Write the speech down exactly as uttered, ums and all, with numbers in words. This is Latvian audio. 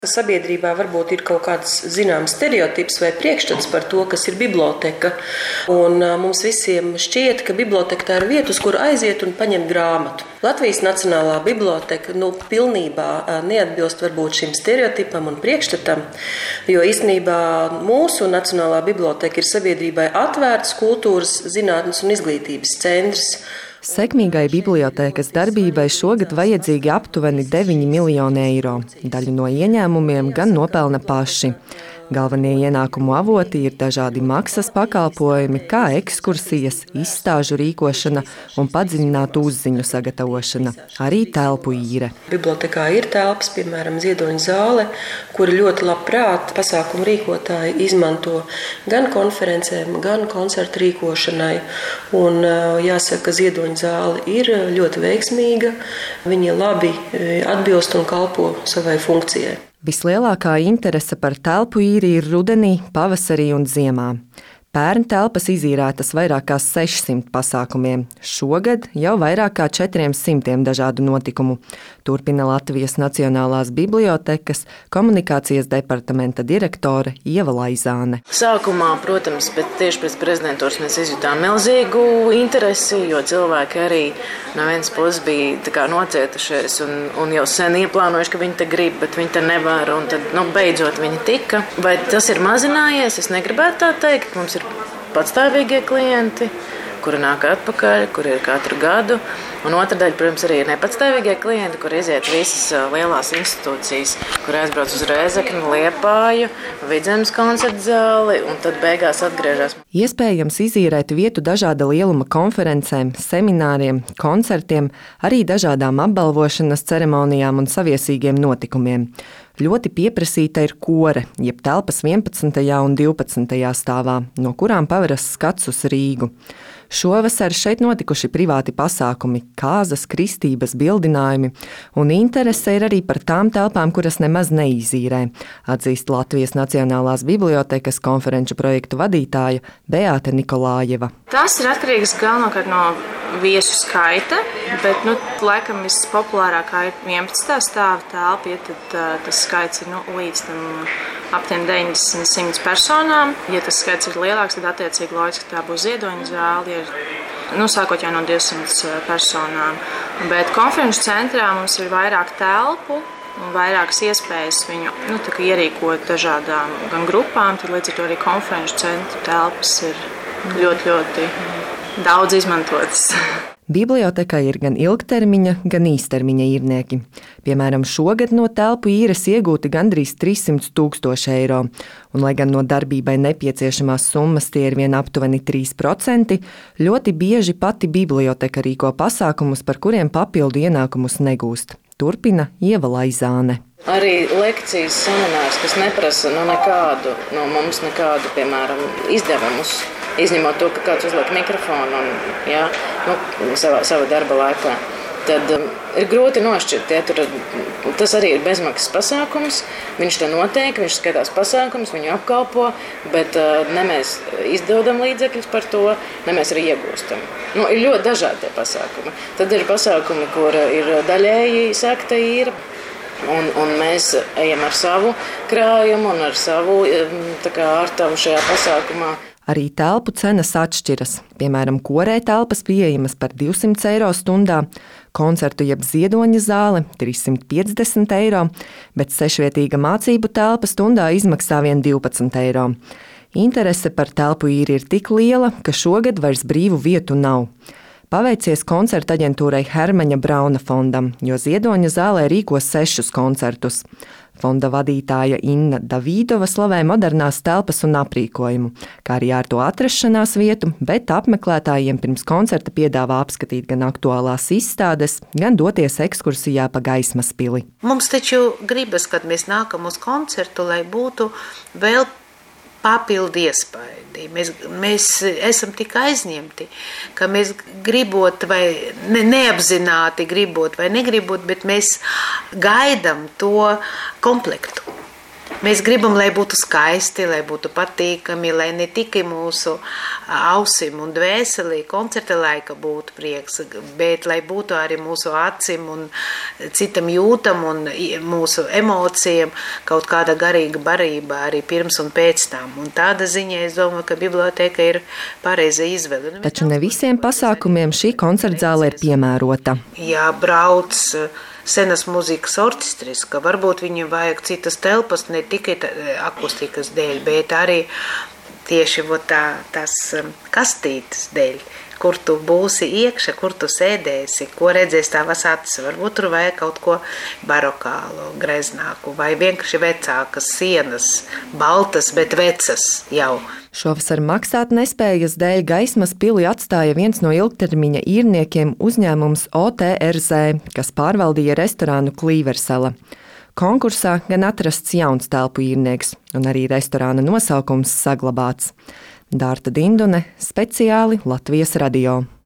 Sabiedrībā varbūt ir kaut kāds zināms stereotips vai priekšstats par to, kas ir biblioteka. Un mums visiem šķiet, ka biblioteka tā ir vieta, uz kuru aiziet un paņemt grāmatu. Latvijas Nacionālā biblioteka nu, pilnībā neatbilst varbūt šim stereotipam un priekšstatam, jo īstenībā mūsu Nacionālā biblioteka ir sabiedrībai atvērts kultūras, zinātnes un izglītības centrs. Sekmīgai bibliotēkas darbībai šogad vajadzīgi aptuveni deviņi miljoni eiro. Daļu no ieņēmumiem gan nopelna paši. Galvenie ienākumu avoti ir dažādi maksas pakalpojumi, kā ekskursijas, izstāžu rīkošana un padziļinātu uzziņu sagatavošana, arī telpu īre. Bibliotekā ir telpas, piemēram, ziedoņa zāle, kuru ļoti labprāt pasākumu rīkotāji izmanto gan konferencēm, gan koncertu rīkošanai. Un jāsaka, ka ziedoņa zāle ir ļoti veiksmīga, viņa labi atbilst un kalpo savai funkcijai. Vislielākā interese par telpu īri ir rudenī, pavasarī un ziemā. Pērn telpas izīrētas vairāk kā sešsimt pasākumiem, šogad jau vairāk kā četriem simtiem dažādu notikumu. Turpina Latvijas Nacionālās bibliotekas komunikācijas departamenta direktore Ieva Laizāne. Sākumā, protams, bet tieši pēc prezidentūras mēs izjutām milzīgu interesi, jo cilvēki arī no vienas puses bija tā kā nocietušies un, un jau sen ieplānojuši, ka viņi te grib, bet viņi te nevar, un tad, nu, beidzot viņi tika. Vai tas ir mazinājies? Es negribētu tā teikt. Mums ir patstāvīgie klienti, kuri nāk atpakaļ, kuri ir katru gadu. Un otra daļa, protams, arī ir nepatstāvīgie klienti, kur iziet visas lielās institūcijas, kur aizbrauc uz Rēzekni, Liepāju, Vidzemes koncerta zāli un tad beigās atgriežas. Iespējams izīrēt vietu dažāda lieluma konferencēm, semināriem, koncertiem, arī dažādām apbalvošanas ceremonijām un saviesīgiem notikumiem. Ļoti pieprasīta ir kore, jeb telpas vienpadsmitajā un divpadsmitajā stāvā, no kurām paveras skats uz Rīgu. Šovasar šeit notikuši privāti pasākumi, kāzas, kristības, bildinājumi, un interese ir arī par tām telpām, kuras nemaz neizīrē, atzīst Latvijas Nacionālās bibliotekas konferenču projektu vadītāja Beāte Nikolājeva. Tas ir atkarīgs galvenokārt no viesu skaita, bet nu, laikam vispopulārākā ir vienpadsmitā stāva telpa, ja tad uh, tas skaits ir nu, līdz tam aptiem deviņdesmit simts personām. Ja tas skaits ir lielāks, tad attiecīgi loģiski tā būs ziedoņa zāle, ja ir, nu, sākot jau no divsimts personām. Bet konferenču centrā mums ir vairāk telpu un vairākas iespējas viņu nu, tā kā ierīkot dažādām gan grupām, tad līdz ar to arī konferenču centru telpas ir ļoti, ļoti daudz izmantotas. Bibliotekai ir gan ilgtermiņa, gan īstermiņa īrnieki. Piemēram, šogad no telpu īres iegūti gandrīz trīssimt tūkstoši eiro, un lai gan no darbībai nepieciešamās summas tie ir vien aptuveni trīs procenti, ļoti bieži pati biblioteka rīko pasākumus, par kuriem papildu ienākumus negūst. Turpina Ieva Laizāne. Arī lekcijas seminārs, kas neprasa no nekādu, no mums nekādu, piemēram, izdevumus, izņemot to, ka kāds uzliek mikrofonu un, jā, nu, savā, savā darba laikā, tad um, ir grūti nošķirt. Ja, tur, tas arī ir bezmaksas pasākums, viņš te notiek, viņš skatās pasākums, viņu apkalpo, bet uh, ne mēs izdodam līdzekļus par to, ne mēs arī iegūstam. Nu, ir ļoti dažādi tie pasākumi. Tad ir pasākumi, kur ir daļēji sekta īra, un, un mēs ejam ar savu krājumu un ar savu tā kā ārtavu šajā pasākumā. Arī telpu cenas atšķiras. Piemēram, korē telpas pieejamas par divsimt eiro stundā, koncertu jeb ziedoņa zāle trīssimt piecdesmit eiro, bet sešvietīga mācību telpa stundā izmaksā vien divpadsmit eiro. Interese par telpu īri ir tik liela, ka šogad vairs brīvu vietu nav. Paveicies koncerta aģentūrai Hermaņa Brauna fondam, jo ziedoņa zālē rīkos sešus koncertus. Fonda vadītāja Inna Davīdova slavē modernās telpas un aprīkojumu, kā arī ar to atrašanās vietu, bet apmeklētājiem pirms koncerta piedāvā apskatīt gan aktuālās izstādes, gan doties ekskursijā pa Gaismas pili. Mums taču gribas, kad mēs nākam uz koncertu, lai būtu vēl papildu iespaidi. Mēs, mēs esam tik aizņemti, ka mēs gribot vai ne, neapzināti gribot vai negribot, bet mēs gaidam to komplektu. Mēs gribam, lai būtu skaisti, lai būtu patīkami, lai ne tikai mūsu ausim un dvēselī koncerta laika būtu prieks, bet lai būtu arī mūsu acim un citam jūtam un mūsu emocijām kaut kāda garīga barība arī pirms un pēc tam. Un tāda ziņa, es domāju, ka biblioteka ir pareiza izvēle. Taču ne visiem pasākumiem šī koncertzāle ir piemērota. Jā, brauc senas mūzikas orķestris, ka varbūt viņiem vajag citas telpas ne tikai akustikas dēļ, bet arī tieši tā, tās kastītes dēļ, kur tu būsi iekšā, kur tu sēdēsi, ko redzēs tavas acis. Varbūt tur vajag kaut ko barokālu, greznāku vai vienkārši vecākas sienas, baltas, bet vecas jau. Šovasar maksāt nespējas dēļ Gaismas pili atstāja viens no ilgtermiņa īrniekiem uzņēmums O T R Z, kas pārvaldīja restorānu Klīversala. Konkursā gan atrasts jauns telpu īrnieks, un arī restorāna nosaukums saglabāts. Dārta Dindune, speciāli Latvijas radio.